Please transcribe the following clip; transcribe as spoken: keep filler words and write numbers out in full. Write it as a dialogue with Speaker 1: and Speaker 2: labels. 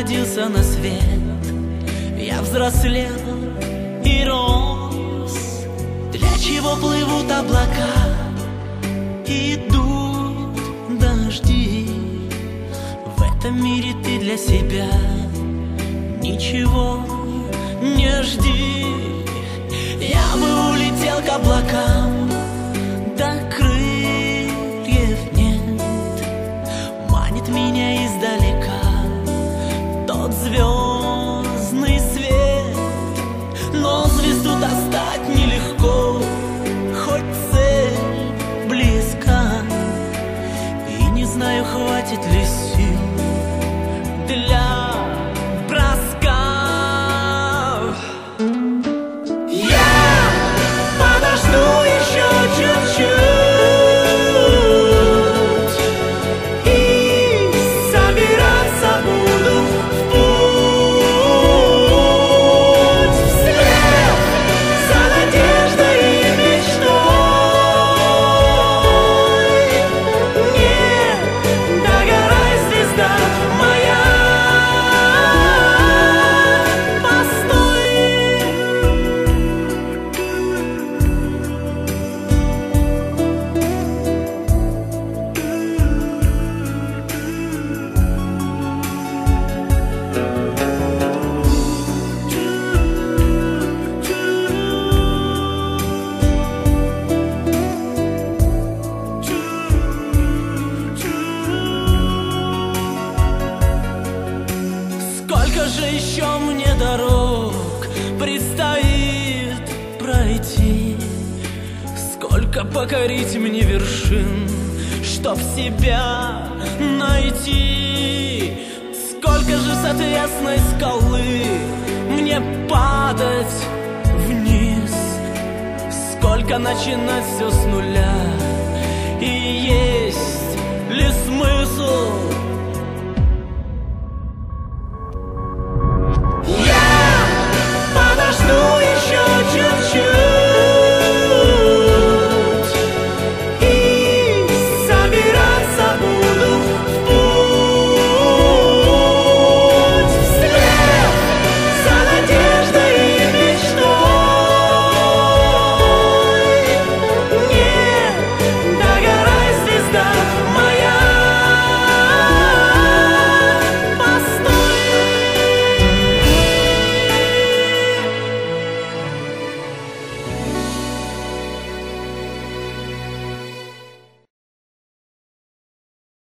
Speaker 1: родился на свет, я взрослел и рос. Для чего плывут облака, идут дожди? В этом мире ты для себя ничего не жди. Я бы улетел к облакам, да крыльев нет. Манит меня издалека тот звездный свет. Но звезду достать нелегко, хоть цель близка. И не знаю, хватит ли сил для броска. Я подожду еще чуть-чуть и собираться буду в путь, вслед за надеждой и мечтой. Не догорай, звезда моя, постой. Сколько же еще мне дорог предстоит пройти, сколько покорить мне вершин, чтоб себя найти. Сколько же с отвесной скалы мне падать вниз, сколько начинать все с нуля